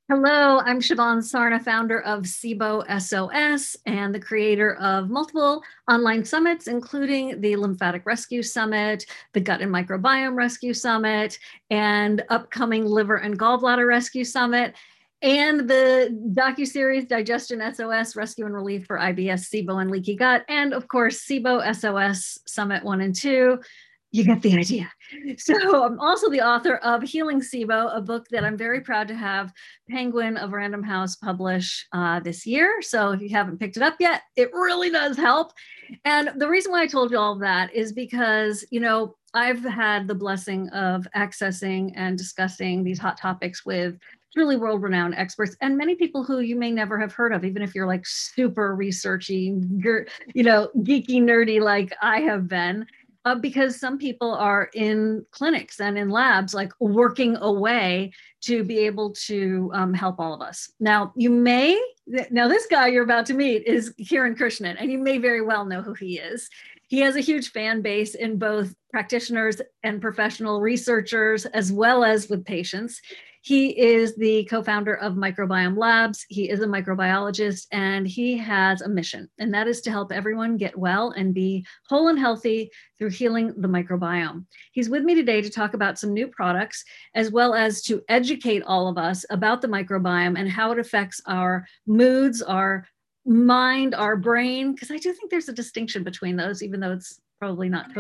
Hello, I'm Siobhan Sarna, founder of SIBO SOS and the creator of multiple online summits, including the Lymphatic Rescue Summit, the Gut and Microbiome Rescue Summit, and upcoming Liver and Gallbladder Rescue Summit, and the docuseries Digestion SOS, Rescue and Relief for IBS, SIBO, and Leaky Gut, and of course, SIBO SOS Summit 1 and 2. You get the idea. So I'm also the author of Healing SIBO, a book that I'm very proud to have Penguin of Random House publish this year. So if you haven't picked it up yet, it really does help. And the reason why I told you all of that is because, I've had the blessing of accessing and discussing these hot topics with truly world-renowned experts and many people who you may never have heard of, even if you're like super researchy, geeky, nerdy like I have been. Because some people are in clinics and in labs, like working away to be able to help all of us. Now, this guy you're about to meet is Kiran Krishnan, and you may very well know who he is. He has a huge fan base in both practitioners and professional researchers, as well as with patients. He is the co-founder of Microbiome Labs. He is a microbiologist, and he has a mission, and that is to help everyone get well and be whole and healthy through healing the microbiome. He's with me today to talk about some new products, as well as to educate all of us about the microbiome and how it affects our moods, our mind, our brain, because I do think there's a distinction between those, even though it's probably not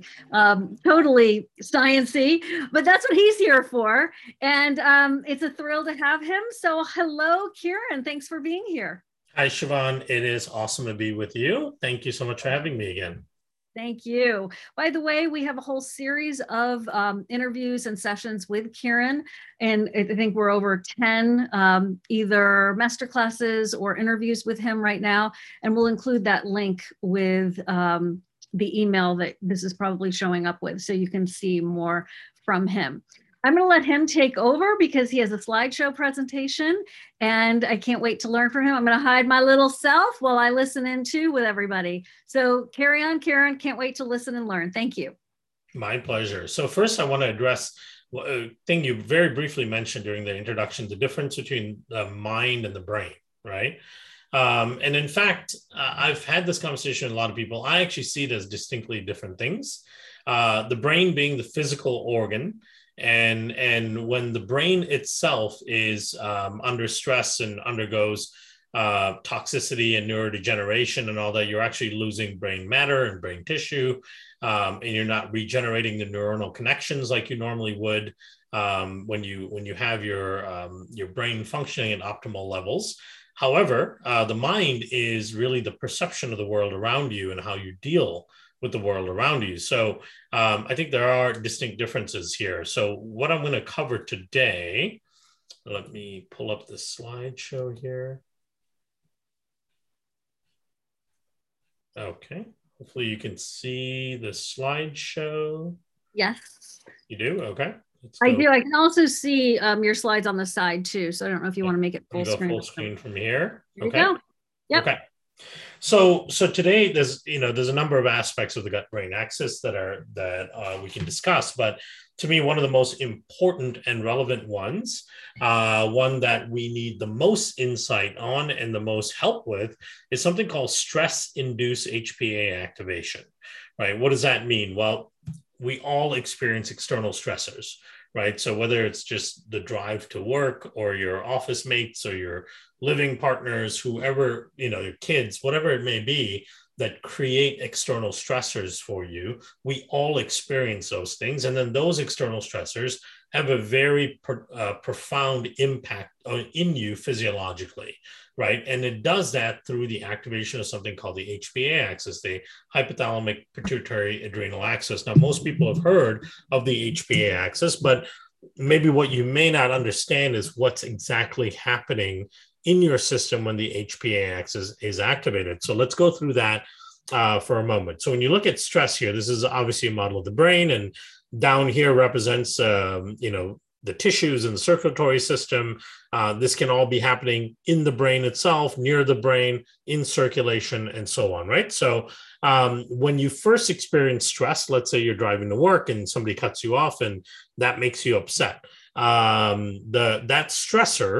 totally sciencey, but that's what he's here for. And it's a thrill to have him. So hello, Kiran. Thanks for being here. Hi, Siobhan. It is awesome to be with you. Thank you so much for having me again. Thank you. By the way, we have a whole series of interviews and sessions with Kiran, and I think we're over 10 either masterclasses or interviews with him right now, and we'll include that link with the email that this is probably showing up with, so you can see more from him. I'm going to let him take over because he has a slideshow presentation and I can't wait to learn from him. I'm going to hide my little self while I listen in too with everybody. So carry on, Kiran. Can't wait to listen and learn. Thank you. My pleasure. So first I want to address a thing you very briefly mentioned during the introduction, the difference between the mind and the brain, right? And in fact, I've had this conversation with a lot of people. I actually see it as distinctly different things. The brain being the physical organ, and when the brain itself is under stress and undergoes toxicity and neurodegeneration and all that, you're actually losing brain matter and brain tissue, and you're not regenerating the neuronal connections like you normally would when you have your brain functioning at optimal levels. However, the mind is really the perception of the world around you and how you deal with the world around you. So I think there are distinct differences here. So what I'm going to cover today, let me pull up the slideshow here. Okay, hopefully you can see the slideshow. Yes. You do? Okay. I do. I can also see your slides on the side too. So I don't know if you want to make it full screen. Full screen from here. There okay. You go. Yep. Okay. So today there's a number of aspects of the gut-brain axis that we can discuss, but to me, one of the most important and relevant ones, one that we need the most insight on and the most help with, is something called stress-induced HPA activation, right? What does that mean? Well, we all experience external stressors, right? So whether it's just the drive to work or your office mates or your living partners, whoever, your kids, whatever it may be, that create external stressors for you, we all experience those things. And then those external stressors have a very profound impact in you physiologically, right? And it does that through the activation of something called the HPA axis, the hypothalamic pituitary adrenal axis. Now, most people have heard of the HPA axis, but maybe what you may not understand is what's exactly happening in your system when the HPA axis is activated. So let's go through that for a moment. So when you look at stress here, this is obviously a model of the brain, and down here represents, the tissues and the circulatory system. This can all be happening in the brain itself, near the brain, in circulation, and so on, right? So when you first experience stress, let's say you're driving to work and somebody cuts you off and that makes you upset. That stressor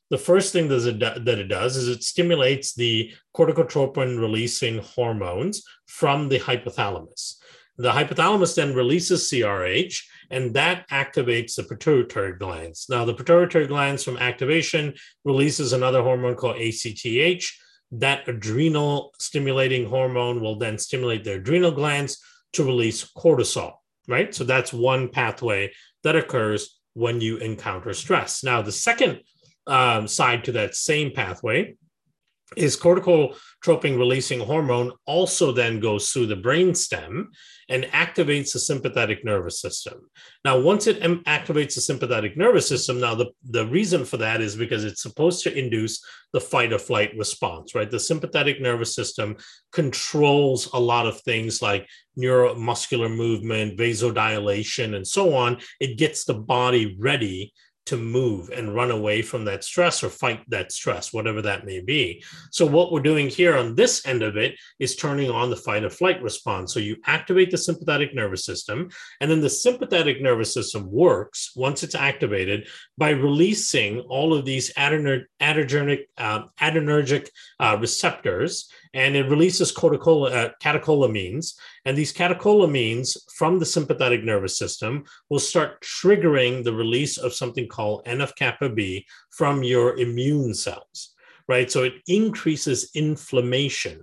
the first thing that it does is it stimulates the corticotropin releasing hormones from the hypothalamus. The hypothalamus then releases CRH, and that activates the pituitary glands. Now, the pituitary glands from activation releases another hormone called ACTH. That adrenal stimulating hormone will then stimulate the adrenal glands to release cortisol, right? So that's one pathway that occurs when you encounter stress. Now, the second side to that same pathway is corticotropin releasing hormone also then goes through the brainstem and activates the sympathetic nervous system. Now, once it activates the sympathetic nervous system, now the reason for that is because it's supposed to induce the fight or flight response, right? The sympathetic nervous system controls a lot of things like neuromuscular movement, vasodilation, and so on. It gets the body ready to move and run away from that stress or fight that stress, whatever that may be. So what we're doing here on this end of it is turning on the fight or flight response. So you activate the sympathetic nervous system, and then the sympathetic nervous system works once it's activated by releasing all of these adrenergic receptors, and it releases catecholamines. And these catecholamines from the sympathetic nervous system will start triggering the release of something called NF-kappa B from your immune cells, right? So it increases inflammation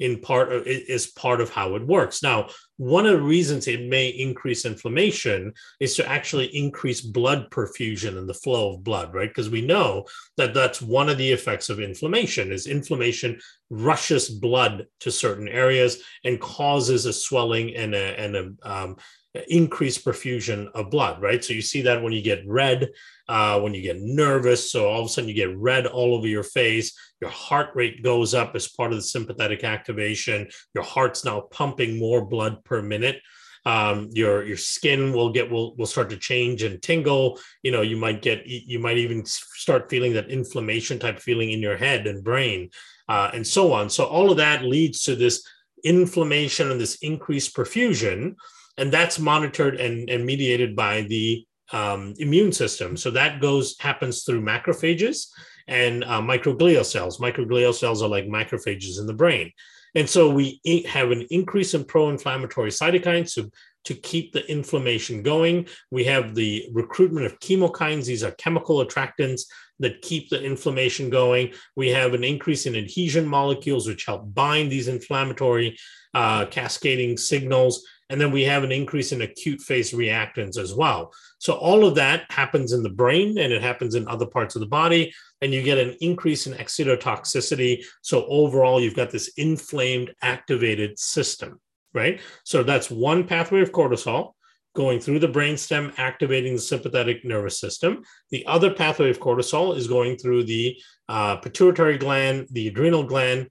is part of how it works. Now, one of the reasons it may increase inflammation is to actually increase blood perfusion and the flow of blood, right? Because we know that that's one of the effects of inflammation is inflammation rushes blood to certain areas and causes a swelling and a increased perfusion of blood, right? So you see that when you get red, when you get nervous, so all of a sudden you get red all over your face, your heart rate goes up as part of the sympathetic activation, your heart's now pumping more blood per minute. Your skin will start to change and tingle. You might even start feeling that inflammation type feeling in your head and brain, and so on. So all of that leads to this inflammation and this increased perfusion. And that's monitored and mediated by the immune system. So that happens through macrophages and microglial cells. Microglial cells are like macrophages in the brain. And so we have an increase in pro-inflammatory cytokines to keep the inflammation going. We have the recruitment of chemokines. These are chemical attractants that keep the inflammation going. We have an increase in adhesion molecules, which help bind these inflammatory cascading signals. And then we have an increase in acute phase reactants as well. So all of that happens in the brain and it happens in other parts of the body. And you get an increase in excitotoxicity. So overall, you've got this inflamed, activated system, right? So that's one pathway of cortisol going through the brainstem, activating the sympathetic nervous system. The other pathway of cortisol is going through the pituitary gland, the adrenal gland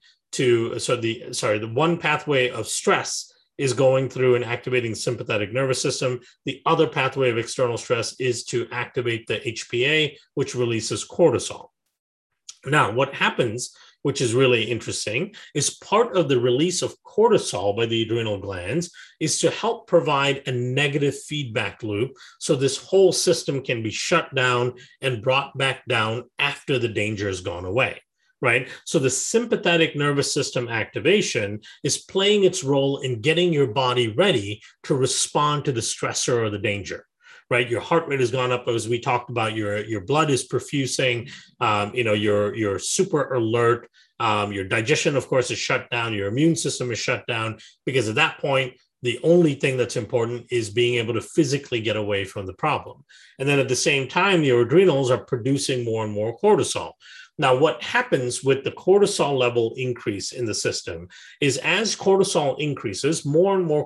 the one pathway of stress is going through and activating the sympathetic nervous system. The other pathway of external stress is to activate the HPA, which releases cortisol. Now, what happens, which is really interesting, is part of the release of cortisol by the adrenal glands is to help provide a negative feedback loop so this whole system can be shut down and brought back down after the danger has gone away. Right? So the sympathetic nervous system activation is playing its role in getting your body ready to respond to the stressor or the danger, right? Your heart rate has gone up, as we talked about, your blood is perfusing, you're super alert, your digestion, of course, is shut down, your immune system is shut down, because at that point, the only thing that's important is being able to physically get away from the problem. And then at the same time, your adrenals are producing more and more cortisol. Now, what happens with the cortisol level increase in the system is as cortisol increases, more and more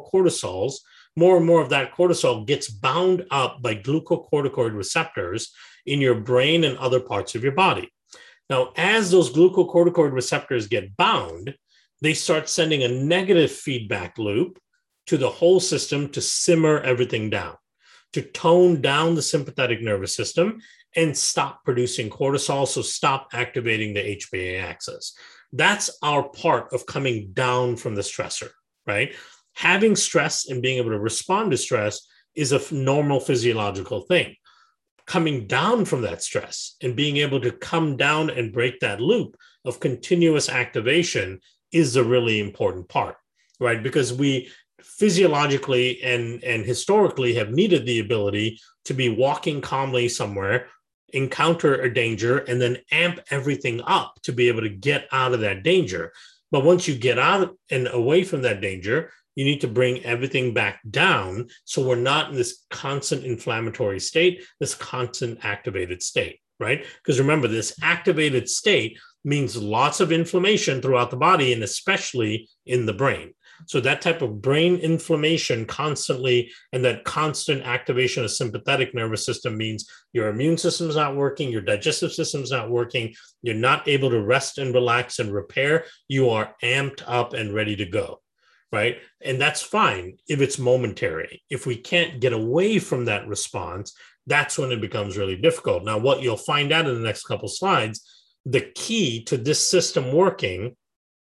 of that cortisol gets bound up by glucocorticoid receptors in your brain and other parts of your body. Now, as those glucocorticoid receptors get bound, they start sending a negative feedback loop to the whole system to simmer everything down, to tone down the sympathetic nervous system and stop producing cortisol, so stop activating the HPA axis. That's our part of coming down from the stressor, right? Having stress and being able to respond to stress is a normal physiological thing. coming down from that stress and being able to come down and break that loop of continuous activation is the really important part, right? Because we physiologically and historically have needed the ability to be walking calmly somewhere, encounter a danger, and then amp everything up to be able to get out of that danger. But once you get out and away from that danger, you need to bring everything back down so we're not in this constant inflammatory state, this constant activated state, right? Because remember, this activated state means lots of inflammation throughout the body and especially in the brain. So that type of brain inflammation constantly and that constant activation of sympathetic nervous system means your immune system is not working, your digestive system is not working, you're not able to rest and relax and repair, you are amped up and ready to go, right? And that's fine if it's momentary. If we can't get away from that response, that's when it becomes really difficult. Now, what you'll find out in the next couple slides, the key to this system working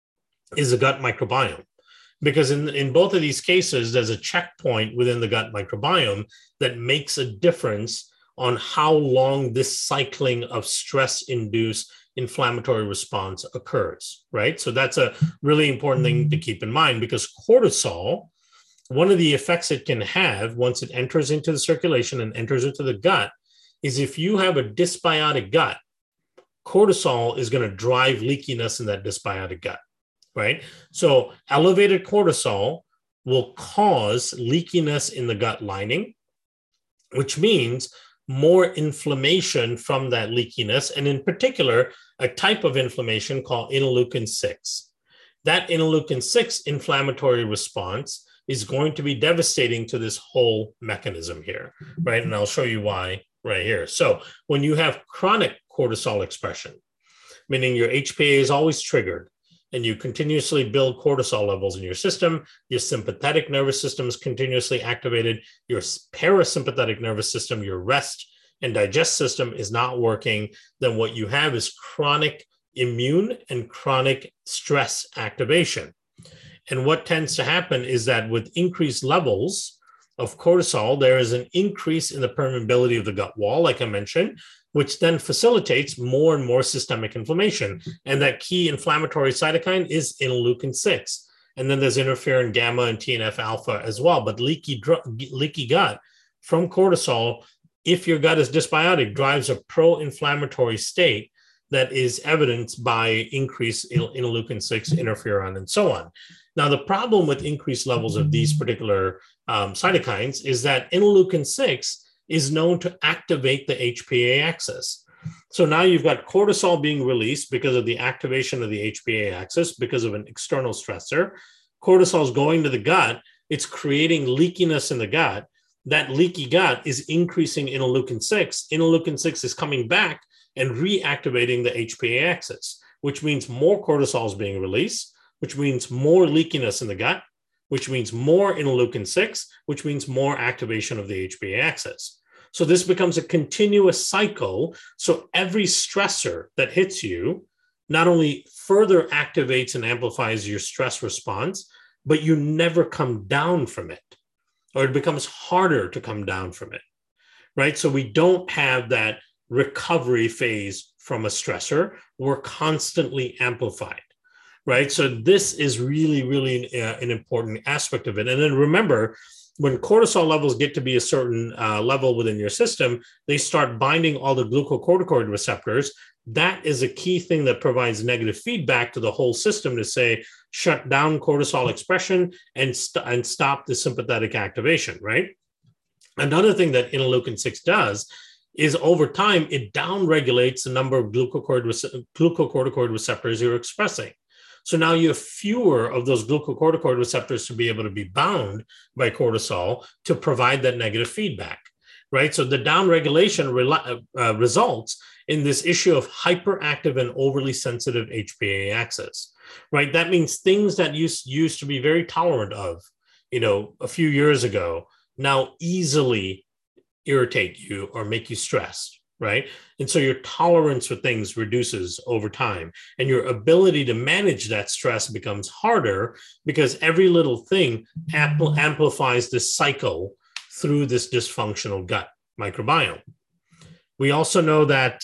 is the gut microbiome. Because in both of these cases, there's a checkpoint within the gut microbiome that makes a difference on how long this cycling of stress-induced inflammatory response occurs, right? So that's a really important thing to keep in mind, because cortisol, one of the effects it can have once it enters into the circulation and enters into the gut is if you have a dysbiotic gut, cortisol is going to drive leakiness in that dysbiotic gut. Right? So elevated cortisol will cause leakiness in the gut lining, which means more inflammation from that leakiness, and in particular, a type of inflammation called interleukin-6. That interleukin-6 inflammatory response is going to be devastating to this whole mechanism here, right? And I'll show you why right here. So when you have chronic cortisol expression, meaning your HPA is always triggered, and you continuously build cortisol levels in your system, your sympathetic nervous system is continuously activated, your parasympathetic nervous system, your rest and digest system is not working, then what you have is chronic immune and chronic stress activation. And what tends to happen is that with increased levels of cortisol, there is an increase in the permeability of the gut wall, like I mentioned, which then facilitates more and more systemic inflammation. And that key inflammatory cytokine is interleukin-6. And then there's interferon gamma and TNF alpha as well. But leaky gut from cortisol, if your gut is dysbiotic, drives a pro-inflammatory state that is evidenced by increased interleukin-6, interferon, and so on. Now, the problem with increased levels of these particular cytokines is that interleukin-6 is known to activate the HPA axis. So now you've got cortisol being released because of the activation of the HPA axis because of an external stressor. Cortisol is going to the gut. It's creating leakiness in the gut. That leaky gut is increasing interleukin-6. Interleukin-6 is coming back and reactivating the HPA axis, which means more cortisol is being released, which means more leakiness in the gut, which means more interleukin-6, which means more activation of the HPA axis. So this becomes a continuous cycle. So every stressor that hits you not only further activates and amplifies your stress response, but you never come down from it, or it becomes harder to come down from it, right? So we don't have that recovery phase from a stressor. We're constantly amplified. Right. So this is really, really an important aspect of it. And then remember, when cortisol levels get to be a certain level within your system, they start binding all the glucocorticoid receptors. That is a key thing that provides negative feedback to the whole system to say, shut down cortisol expression and stop the sympathetic activation. Right. Another thing that interleukin-6 does is over time, it downregulates the number of glucocorticoid receptors you're expressing. So now you have fewer of those glucocorticoid receptors to be able to be bound by cortisol to provide that negative feedback, right? So the downregulation results in this issue of hyperactive and overly sensitive HPA axis, right? That means things that used to be very tolerant of, a few years ago, now easily irritate you or make you stressed. Right. And so your tolerance for things reduces over time, and your ability to manage that stress becomes harder because every little thing amplifies this cycle through this dysfunctional gut microbiome. We also know that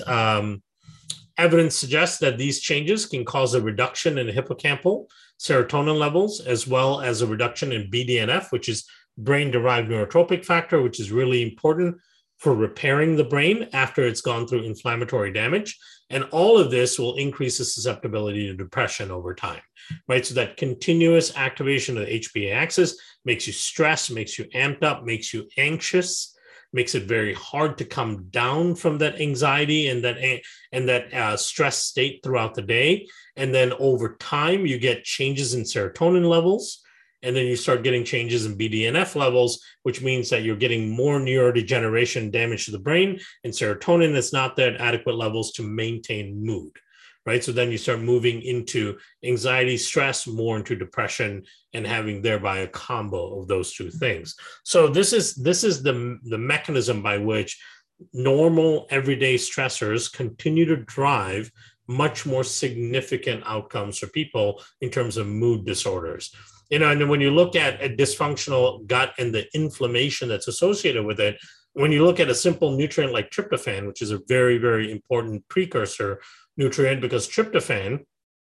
evidence suggests that these changes can cause a reduction in hippocampal serotonin levels, as well as a reduction in BDNF, which is brain-derived neurotrophic factor, which is really important for repairing the brain after it's gone through inflammatory damage. And all of this will increase the susceptibility to depression over time, right? So that continuous activation of the HPA axis makes you stressed, makes you amped up, makes you anxious, makes it very hard to come down from that anxiety and that stress state throughout the day. And then over time, you get changes in serotonin levels, and then you start getting changes in BDNF levels, which means that you're getting more neurodegeneration damage to the brain, and serotonin is not at adequate levels to maintain mood, right? So then you start moving into anxiety, stress, more into depression, and having thereby a combo of those two things. So this is the mechanism by which normal everyday stressors continue to drive much more significant outcomes for people in terms of mood disorders. And when you look at a dysfunctional gut and the inflammation that's associated with it, when you look at a simple nutrient like tryptophan, which is a very, very important precursor nutrient, because tryptophan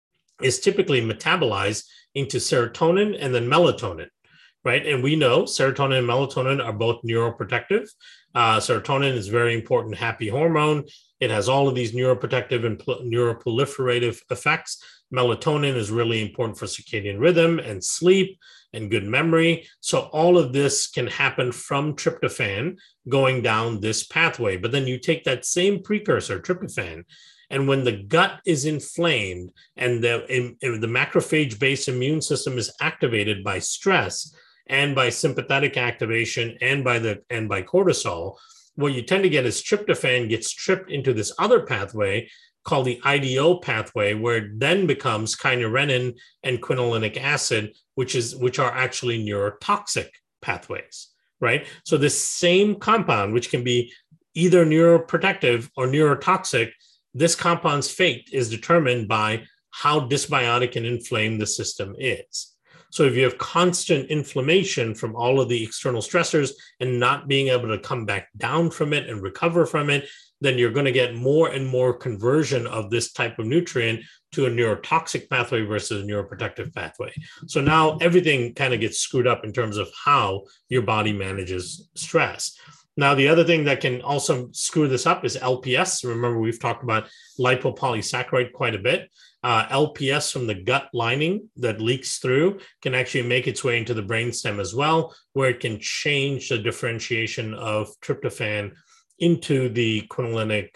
is typically metabolized into serotonin and then melatonin, right? And we know serotonin and melatonin are both neuroprotective. Serotonin is very important happy hormone. It has all of these neuroprotective and neuroproliferative effects. Melatonin is really important for circadian rhythm and sleep and good memory. So all of this can happen from tryptophan going down this pathway. But then you take that same precursor, tryptophan, and when the gut is inflamed and the macrophage-based immune system is activated by stress and by sympathetic activation and by cortisol, what you tend to get is tryptophan gets tripped into this other pathway called the IDO pathway, where it then becomes kynurenine and quinolinic acid, which are actually neurotoxic pathways, right? So this same compound, which can be either neuroprotective or neurotoxic, this compound's fate is determined by how dysbiotic and inflamed the system is. So if you have constant inflammation from all of the external stressors and not being able to come back down from it and recover from it, then you're going to get more and more conversion of this type of nutrient to a neurotoxic pathway versus a neuroprotective pathway. So now everything kind of gets screwed up in terms of how your body manages stress. Now, the other thing that can also screw this up is LPS. Remember, we've talked about lipopolysaccharide quite a bit. LPS from the gut lining that leaks through can actually make its way into the brainstem as well, where it can change the differentiation of tryptophan into the quinolinic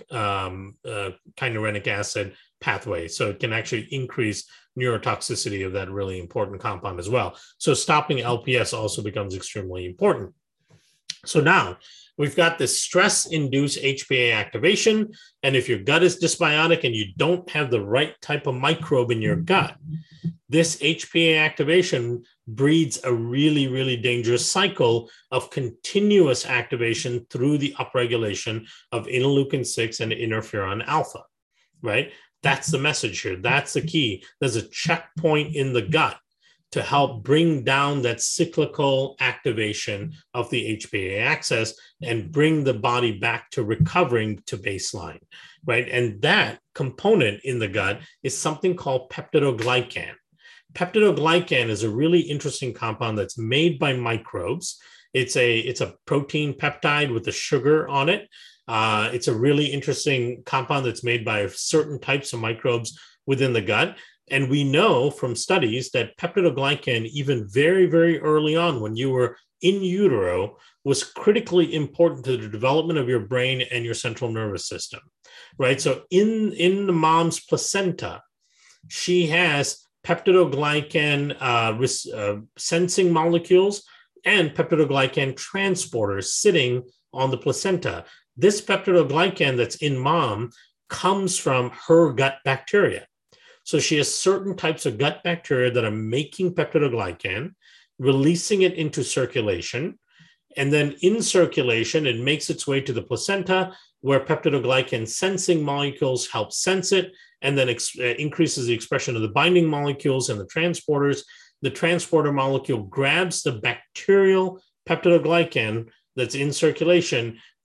kynureninic acid pathway. So it can actually increase neurotoxicity of that really important compound as well. So stopping LPS also becomes extremely important. So now we've got this stress-induced HPA activation. And if your gut is dysbiotic and you don't have the right type of microbe in your gut, this HPA activation breeds a really, really dangerous cycle of continuous activation through the upregulation of interleukin-6 and interferon alpha, right? That's the message here. That's the key. There's a checkpoint in the gut to help bring down that cyclical activation of the HPA axis and bring the body back to recovering to baseline, right? And that component in the gut is something called peptidoglycan. Peptidoglycan is a really interesting compound that's made by microbes. It's a protein peptide with a sugar on it. It's a really interesting compound that's made by certain types of microbes within the gut. And we know from studies that peptidoglycan, even very, very early on when you were in utero, was critically important to the development of your brain and your central nervous system, right? So in the mom's placenta, she has peptidoglycan sensing molecules and peptidoglycan transporters sitting on the placenta. This peptidoglycan that's in mom comes from her gut bacteria. So she has certain types of gut bacteria that are making peptidoglycan, releasing it into circulation. And then in circulation, it makes its way to the placenta, where peptidoglycan sensing molecules help sense it, and then increases the expression of the binding molecules and the transporters. The transporter molecule grabs the bacterial peptidoglycan that's in circulation,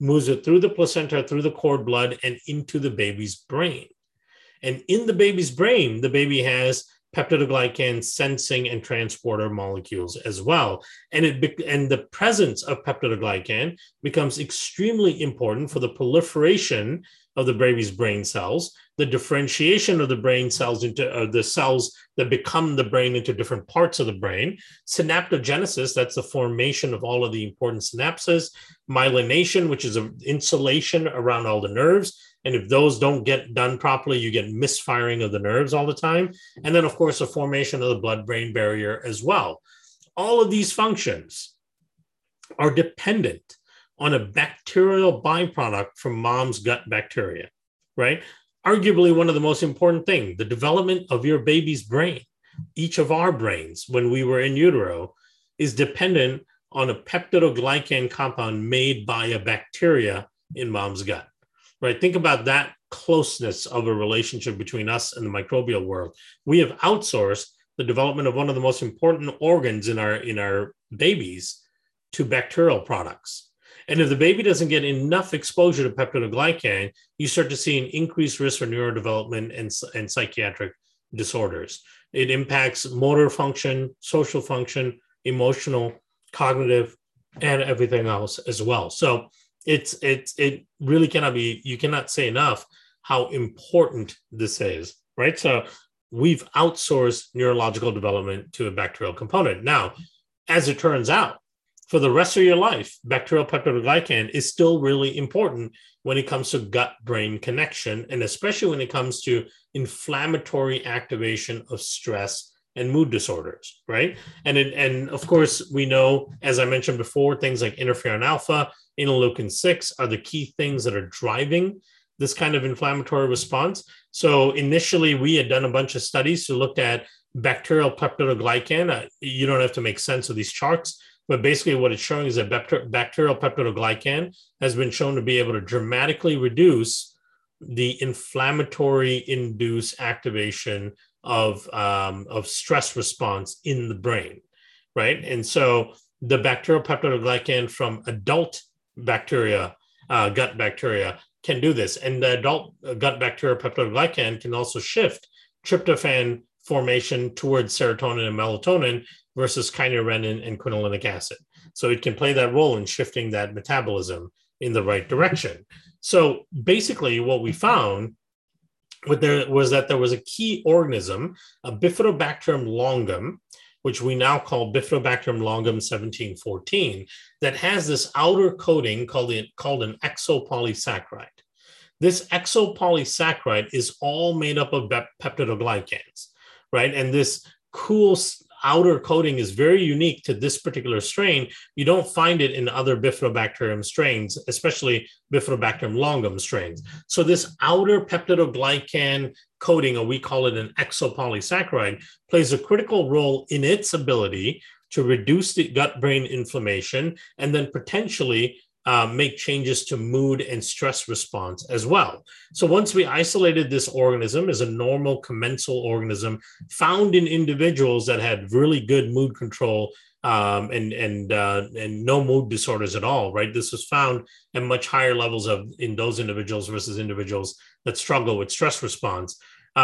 moves it through the placenta, through the cord blood, and into the baby's brain. And in the baby's brain, the baby has peptidoglycan sensing and transporter molecules as well. And the presence of peptidoglycan becomes extremely important for the proliferation of the baby's brain cells, the differentiation of the brain cells into the cells that become the brain into different parts of the brain, synaptogenesis, that's the formation of all of the important synapses, myelination, which is an insulation around all the nerves. And if those don't get done properly, you get misfiring of the nerves all the time. And then, of course, the formation of the blood-brain barrier as well. All of these functions are dependent on a bacterial byproduct from mom's gut bacteria, right? Arguably one of the most important things, the development of your baby's brain, each of our brains when we were in utero, is dependent on a peptidoglycan compound made by a bacteria in mom's gut, right? Think about that closeness of a relationship between us and the microbial world. We have outsourced the development of one of the most important organs in our babies to bacterial products. And if the baby doesn't get enough exposure to peptidoglycan, you start to see an increased risk for neurodevelopment and psychiatric disorders. It impacts motor function, social function, emotional, cognitive, and everything else as well. So it really cannot be, you cannot say enough how important this is, right? So we've outsourced neurological development to a bacterial component. Now, as it turns out, for the rest of your life, bacterial peptidoglycan is still really important when it comes to gut-brain connection, and especially when it comes to inflammatory activation of stress and mood disorders, right? And of course, we know, as I mentioned before, things like interferon alpha, interleukin-6 are the key things that are driving this kind of inflammatory response. So initially, we had done a bunch of studies to look at bacterial peptidoglycan. You don't have to make sense of these charts, but basically what it's showing is that bacterial peptidoglycan has been shown to be able to dramatically reduce the inflammatory induced activation of stress response in the brain, right? And so the bacterial peptidoglycan from adult bacteria, gut bacteria, can do this. And the adult gut bacterial peptidoglycan can also shift tryptophan formation towards serotonin and melatonin versus kynurenine and quinolinic acid. So it can play that role in shifting that metabolism in the right direction. So basically what we found was that there was a key organism, a Bifidobacterium longum, which we now call Bifidobacterium longum 1714, that has this outer coating called an exopolysaccharide. This exopolysaccharide is all made up of peptidoglycans, right? And this cool outer coating is very unique to this particular strain. You don't find it in other Bifidobacterium strains, especially Bifidobacterium longum strains. So this outer peptidoglycan coating, or we call it an exopolysaccharide, plays a critical role in its ability to reduce the gut-brain inflammation and then potentially make changes to mood and stress response as well. So once we isolated this organism as a normal commensal organism found in individuals that had really good mood control and no mood disorders at all, right? This was found at much higher levels in those individuals versus individuals that struggle with stress response.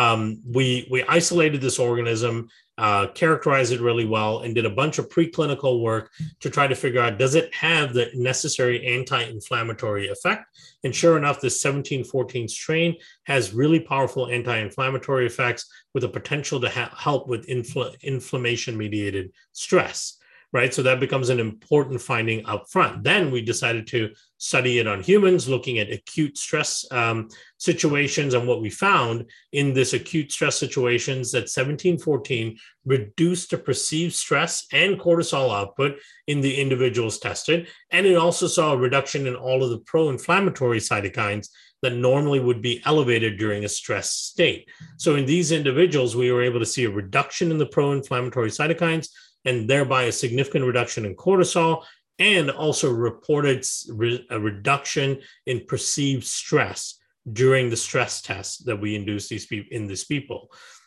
We isolated this organism, characterized it really well, and did a bunch of preclinical work to try to figure out, does it have the necessary anti-inflammatory effect? And sure enough, this 1714 strain has really powerful anti-inflammatory effects with the potential to help with inflammation-mediated stress, right? So that becomes an important finding up front. Then we decided to study it on humans, looking at acute stress situations. And what we found in this acute stress situations that 1714 reduced the perceived stress and cortisol output in the individuals tested. And it also saw a reduction in all of the pro-inflammatory cytokines that normally would be elevated during a stress state. So in these individuals, we were able to see a reduction in the pro-inflammatory cytokines and thereby a significant reduction in cortisol, and also reported a reduction in perceived stress during the stress tests that we induced in these people.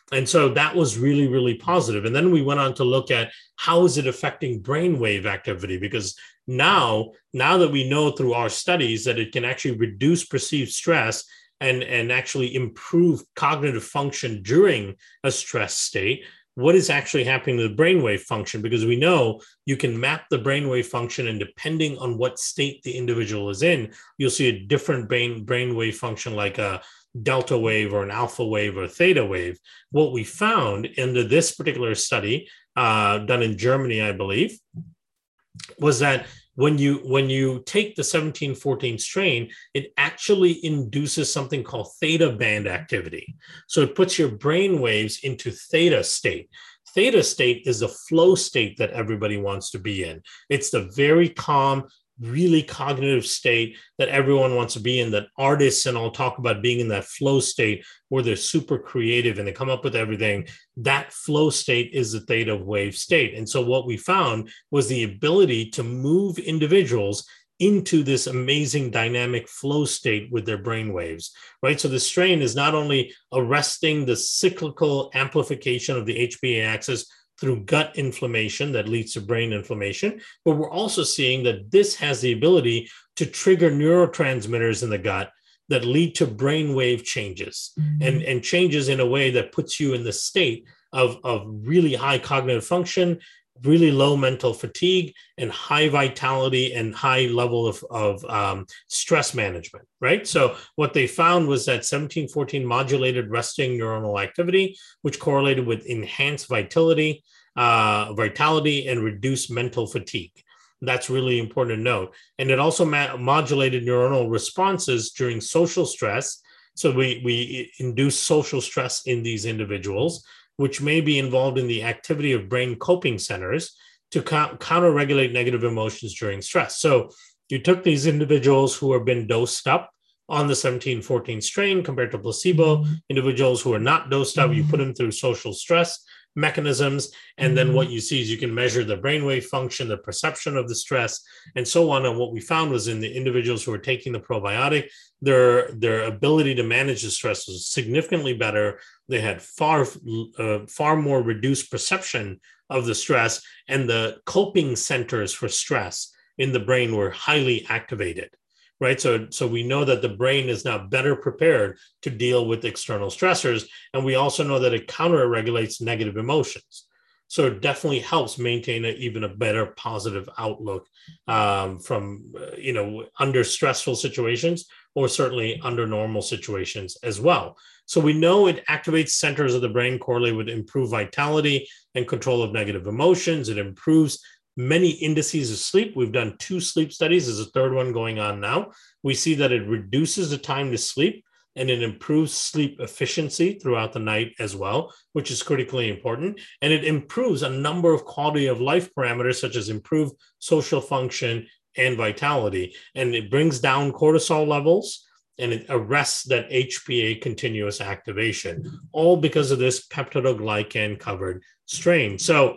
And so that was really, really positive. And then we went on to look at how is it affecting brainwave activity? Because now that we know through our studies that it can actually reduce perceived stress and actually improve cognitive function during a stress state, what is actually happening to the brainwave function? Because we know you can map the brainwave function, and depending on what state the individual is in, you'll see a different brainwave function, like a delta wave or an alpha wave or theta wave. What we found in this particular study done in Germany, I believe, was that when you take the 1714 strain, it actually induces something called theta band activity. So it puts your brain waves into theta state. Theta state is the flow state that everybody wants to be in. It's the very calm, really cognitive state that everyone wants to be in, that artists and all talk about being in that flow state where they're super creative and they come up with everything. That flow state is the theta wave state. And so what we found was the ability to move individuals into this amazing dynamic flow state with their brain waves, right? So the strain is not only arresting the cyclical amplification of the HPA axis through gut inflammation that leads to brain inflammation, but we're also seeing that this has the ability to trigger neurotransmitters in the gut that lead to brainwave changes, and changes in a way that puts you in the state of really high cognitive function, really low mental fatigue, and high vitality and high level of stress management, right? So what they found was that 1714 modulated resting neuronal activity, which correlated with enhanced vitality and reduced mental fatigue. That's really important to note. And it also modulated neuronal responses during social stress. So we induce social stress in these individuals, which may be involved in the activity of brain coping centers to counter-regulate negative emotions during stress. So you took these individuals who have been dosed up on the 1714 strain compared to placebo, individuals who are not dosed up, you put them through social stress mechanisms, and then what you see is you can measure the brainwave function, the perception of the stress, and so on. And what we found was in the individuals who were taking the probiotic, their ability to manage the stress was significantly better. They had far more reduced perception of the stress, and the coping centers for stress in the brain were highly activated. Right. So we know that the brain is now better prepared to deal with external stressors. And we also know that it counter-regulates negative emotions. So it definitely helps maintain even a better positive outlook from, under stressful situations, or certainly under normal situations as well. So we know it activates centers of the brain correlated with improved vitality and control of negative emotions. It improves many indices of sleep. We've done 2 sleep studies. There's a third one going on now. We see that it reduces the time to sleep, and it improves sleep efficiency throughout the night as well, which is critically important. And it improves a number of quality of life parameters, such as improved social function and vitality. And it brings down cortisol levels, and it arrests that HPA continuous activation, all because of this peptidoglycan covered strain. So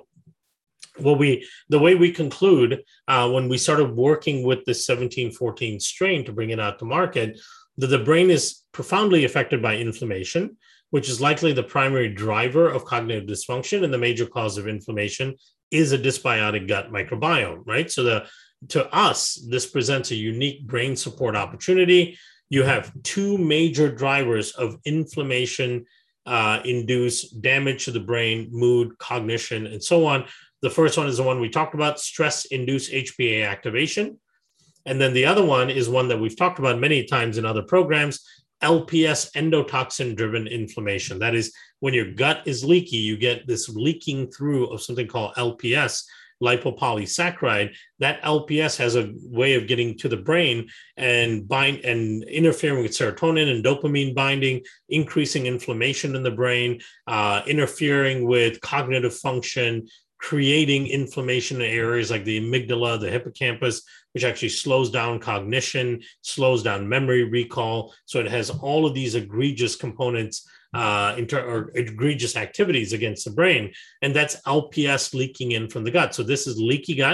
the way we conclude when we started working with the 1714 strain to bring it out to market, that the brain is profoundly affected by inflammation, which is likely the primary driver of cognitive dysfunction, and the major cause of inflammation is a dysbiotic gut microbiome, right? So to us, this presents a unique brain support opportunity. You have 2 major drivers of inflammation induce damage to the brain, mood, cognition, and so on. The first one is the one we talked about, stress-induced HPA activation. And then the other one is one that we've talked about many times in other programs, LPS, endotoxin-driven inflammation. That is, when your gut is leaky, you get this leaking through of something called LPS, lipopolysaccharide. That LPS has a way of getting to the brain and interfering with serotonin and dopamine binding, increasing inflammation in the brain, interfering with cognitive function, creating inflammation in areas like the amygdala, the hippocampus, which actually slows down cognition, slows down memory recall. So it has all of these egregious components or egregious activities against the brain. And that's LPS leaking in from the gut. So this is leaky gut.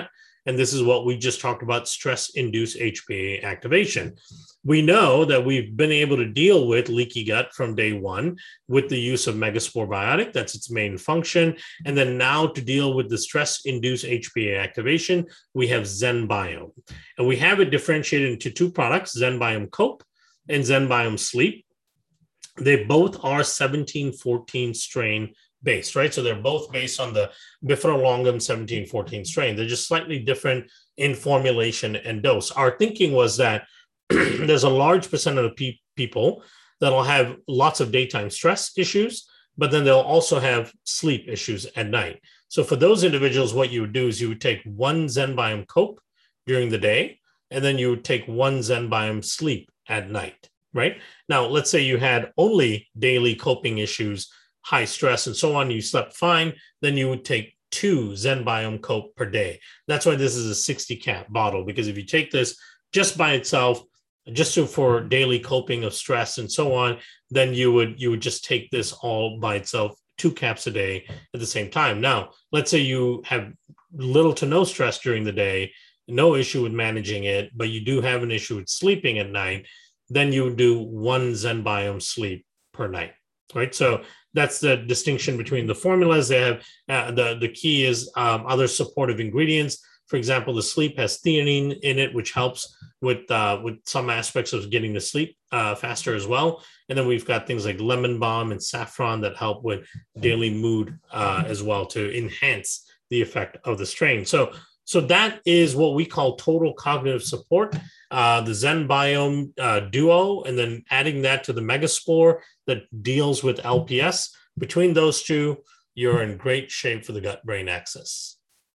And this is what we just talked about, stress-induced HPA activation. We know that we've been able to deal with leaky gut from day one with the use of Megaspore Biotic. That's its main function. And then now to deal with the stress-induced HPA activation, we have ZenBiome. And we have it differentiated into two products, ZenBiome Cope and ZenBiome Sleep. They both are 1714 strain based, right? So they're both based on the Bifidolongum 1714 strain. They're just slightly different in formulation and dose. Our thinking was that there's a large percent of the people that'll have lots of daytime stress issues, but then they'll also have sleep issues at night. So for those individuals, what you would do is you would take one ZenBiome Cope during the day, and then you would take one ZenBiome Sleep at night, right? Now, let's say you had only daily coping issues, high stress and so on, you slept fine, then you would take 2 ZenBiome Cope per day. That's why this is a 60 cap bottle, because if you take this just by itself, just for daily coping of stress and so on, then you would just take this all by itself, 2 caps a day at the same time. Now, let's say you have little to no stress during the day, no issue with managing it, but you do have an issue with sleeping at night, then you would do 1 ZenBiome Sleep per night, right? So that's the distinction between the formulas. They have the key is other supportive ingredients. For example, the sleep has theanine in it, which helps with some aspects of getting to sleep faster as well. And then we've got things like lemon balm and saffron that help with daily mood as well to enhance the effect of the strain. So that is what we call total cognitive support, the ZenBiome Duo, and then adding that to the Megaspore that deals with LPS. Between those two, you're in great shape for the gut-brain axis.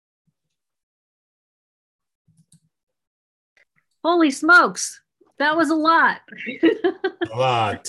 Holy smokes, that was a lot. A lot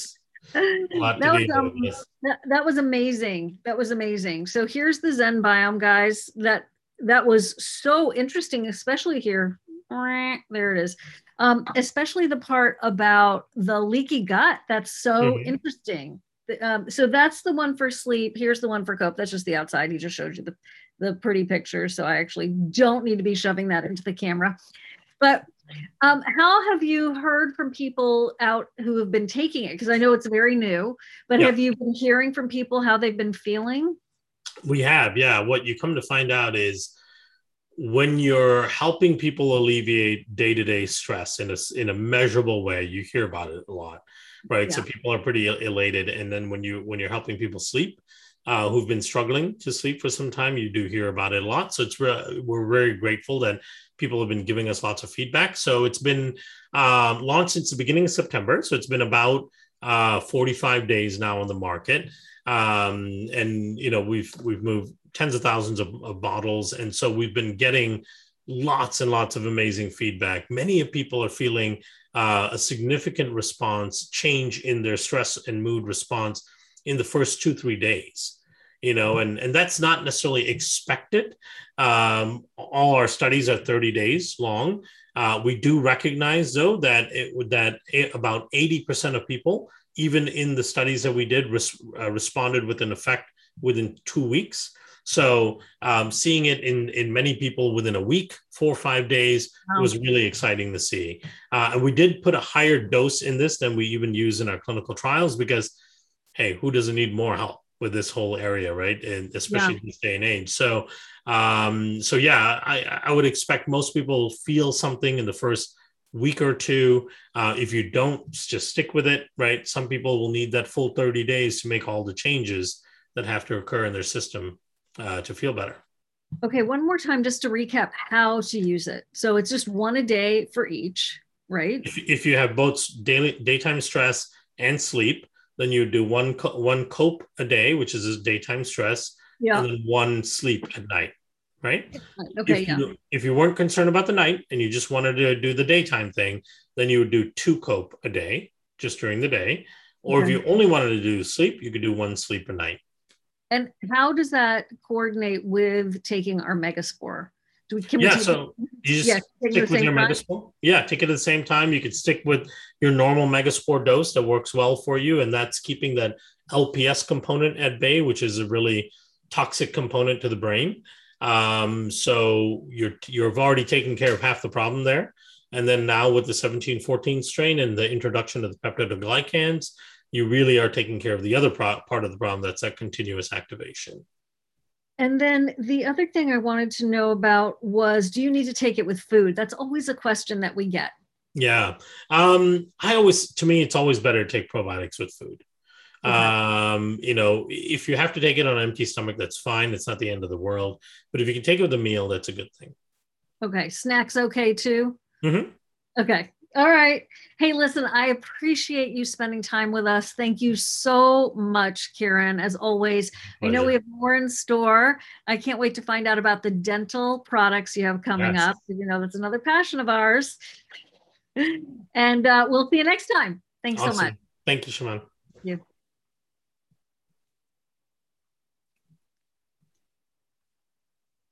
that was amazing. That was amazing. So here's the ZenBiome, guys. That was so interesting, especially here. There it is. Especially the part about the leaky gut. That's so interesting. So that's the one for sleep. Here's the one for cope. That's just the outside. He just showed you the pretty picture. So I actually don't need to be shoving that into the camera. But how have you heard from people out who have been taking it? Because I know it's very new, but have you been hearing from people how they've been feeling? We have, yeah. What you come to find out is when you're helping people alleviate day-to-day stress in a measurable way, you hear about it a lot, right? Yeah. So people are pretty elated. And then when you're helping people sleep, who've been struggling to sleep for some time, you do hear about it a lot. So we're very grateful that people have been giving us lots of feedback. So it's been launched since the beginning of September. So it's been about 45 days now on the market. And we've moved tens of thousands of bottles. And so we've been getting lots and lots of amazing feedback. Many of people are feeling a significant change in their stress and mood response in the first 2-3 days. And that's not necessarily expected. All our studies are 30 days long. We do recognize, though, that about 80% of people, even in the studies that we did, responded with an effect within 2 weeks. So seeing it in many people within a week, 4 or 5 days, was really exciting to see. And we did put a higher dose in this than we even use in our clinical trials because, hey, who doesn't need more help with this whole area, right? And especially in this day and age. So I would expect most people feel something in the first week or two. If you don't, just stick with it, right? Some people will need that full 30 days to make all the changes that have to occur in their system to feel better. Okay, one more time, just to recap how to use it. So it's just 1 a day for each, right? If you have both daytime stress and sleep, then you do one cope a day, which is a daytime stress, and then 1 sleep at night, right? Okay, if you weren't concerned about the night and you just wanted to do the daytime thing, then you would do 2 cope a day, just during the day. Or if you only wanted to do sleep, you could do 1 sleep a night. And how does that coordinate with taking our Megaspore? So you just stick with your Megaspore. Yeah, take it at the same time. You could stick with your normal Megaspore dose that works well for you, and that's keeping that LPS component at bay, which is a really toxic component to the brain. So you've already taken care of half the problem there. And then now with the 1714 strain and the introduction of the peptidoglycans, you really are taking care of the other part of the problem, that's that continuous activation. And then the other thing I wanted to know about was, do you need to take it with food? That's always a question that we get. Yeah. To me, it's always better to take probiotics with food. Okay. If you have to take it on an empty stomach, that's fine. It's not the end of the world. But if you can take it with a meal, that's a good thing. Okay. Snacks okay too? Mm-hmm. Okay. All right. Hey, listen, I appreciate you spending time with us. Thank you so much, Kiran, as always. Pleasure. I know we have more in store. I can't wait to find out about the dental products you have coming up. That's another passion of ours. And we'll see you next time. Thanks so much. Thank you, Shaman. Thank you.